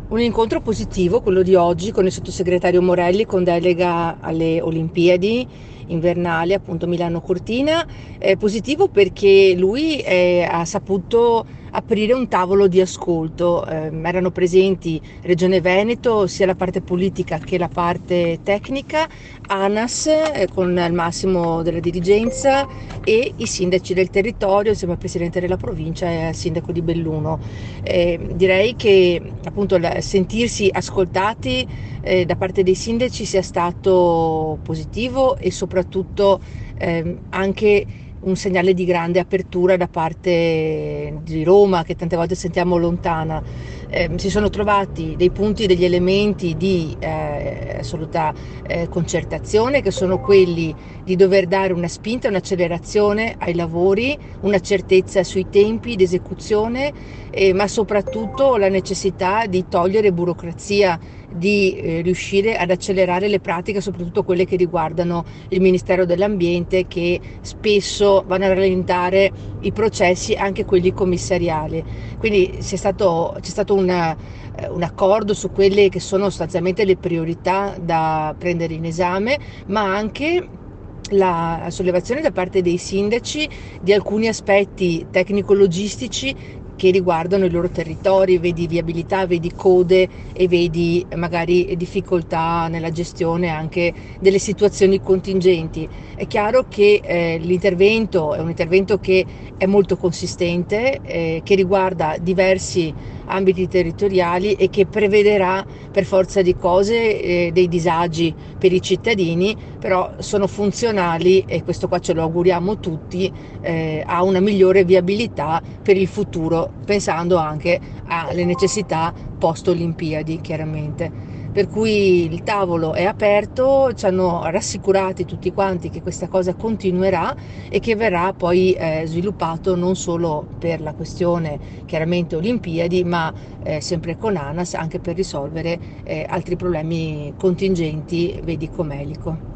Un incontro positivo, quello di oggi, con il sottosegretario Morelli con delega alle Olimpiadi invernali, appunto Milano-Cortina. È positivo perché lui ha saputo aprire un tavolo di ascolto. Erano presenti Regione Veneto, sia la parte politica che la parte tecnica, ANAS con il massimo della dirigenza e i sindaci del territorio, insieme al presidente della provincia e al sindaco di Belluno. Direi che appunto sentirsi ascoltati da parte dei sindaci sia stato positivo e soprattutto anche un segnale di grande apertura da parte di Roma, che tante volte sentiamo lontana. Si sono trovati dei punti, degli elementi di assoluta concertazione, che sono quelli di dover dare una spinta, un'accelerazione ai lavori, una certezza sui tempi di esecuzione, ma soprattutto la necessità di togliere burocrazia, di riuscire ad accelerare le pratiche, soprattutto quelle che riguardano il Ministero dell'Ambiente, che spesso vanno a rallentare i processi, anche quelli commissariali. Quindi c'è stato un accordo su quelle che sono sostanzialmente le priorità da prendere in esame, ma anche la sollevazione da parte dei sindaci di alcuni aspetti tecnico-logistici che riguardano i loro territori, vedi viabilità, vedi code e vedi magari difficoltà nella gestione anche delle situazioni contingenti. È chiaro che l'intervento è un intervento che è molto consistente, che riguarda diversi ambiti territoriali e che prevederà per forza di cose dei disagi per i cittadini, però sono funzionali, e questo qua ce lo auguriamo tutti, a una migliore viabilità per il futuro, pensando anche alle necessità post Olimpiadi, chiaramente. Per cui il tavolo è aperto, ci hanno rassicurati tutti quanti che questa cosa continuerà e che verrà poi sviluppato non solo per la questione chiaramente Olimpiadi, ma sempre con ANAS, anche per risolvere altri problemi contingenti, vedi Comelico.